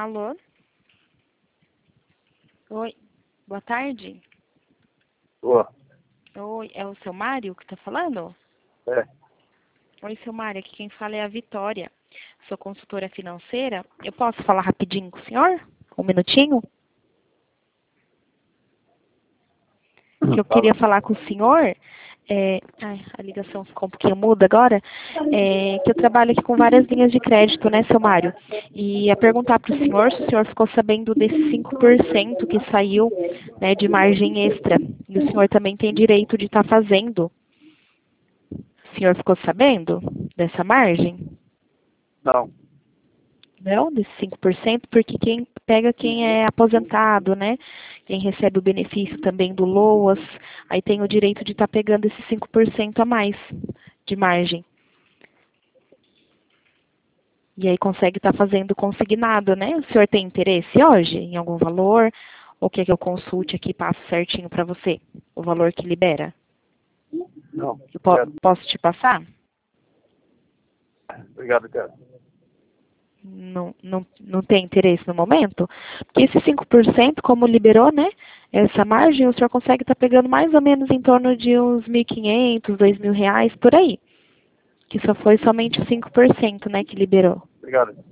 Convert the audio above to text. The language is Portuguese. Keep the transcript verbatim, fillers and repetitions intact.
Alô? Oi, boa tarde. Boa. Oi, é o seu Mário que está falando? É. Oi, seu Mário, aqui quem fala é a Vitória. Sou consultora financeira. Eu posso falar rapidinho com o senhor? Um minutinho? Que eu queria falar com o senhor, é, ai, a ligação ficou um pouquinho muda agora, é, que eu trabalho aqui com várias linhas de crédito, né, seu Mário? E ia perguntar para o senhor se o senhor ficou sabendo desse cinco por cento que saiu, né, de margem extra. E o senhor também tem direito de estar fazendo. O senhor ficou sabendo dessa margem? Não. Não, desses cinco por cento, porque quem pega quem é aposentado, né? Quem recebe o benefício também do LOAS, aí tem o direito de estar pegando esses cinco por cento a mais de margem. E aí consegue estar fazendo consignado, né? O senhor tem interesse hoje em algum valor? Ou quer que eu consulte aqui e passo certinho para você o valor que libera? Não. Eu po Obrigado. posso te passar? Obrigado, cara. Não, não, não tem interesse no momento? Porque esse cinco por cento, como liberou, né, essa margem, o senhor consegue estar pegando mais ou menos em torno de uns mil e quinhentos, dois mil reais, por aí. Que só foi somente o cinco por cento, né, que liberou. Obrigado.